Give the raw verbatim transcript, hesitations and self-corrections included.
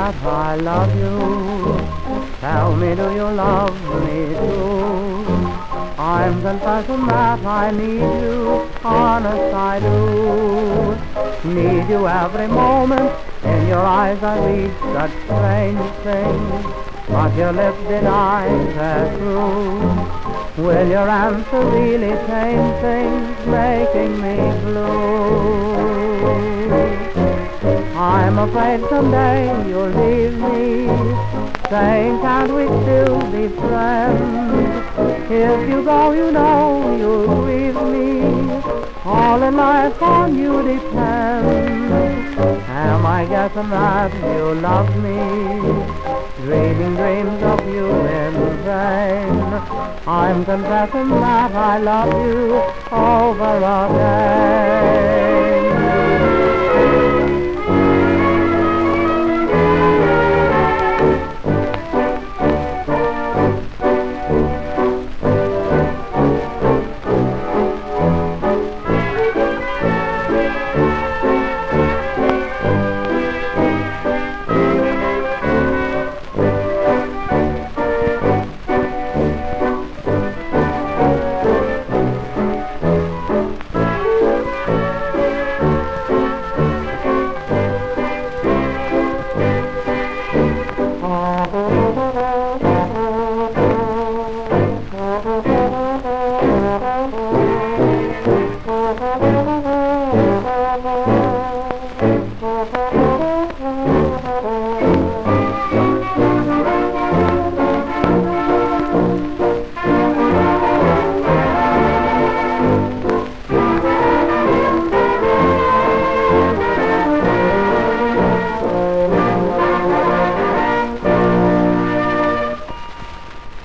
that I love you. Tell me, do you love me too? I'm confessing that I need you, honest I do. Need you every moment, in your eyes I read such strange things, but your lips deny their truth. Will your answer really change things, making me blue? I'm afraid someday you'll leave me, saying can't we still be friends? If you go, you know you'll grieve me, all in life on you depends. Am I guessing that you love me, dreaming dreams of you in vain? I'm confessing that I love you over again. Thank you.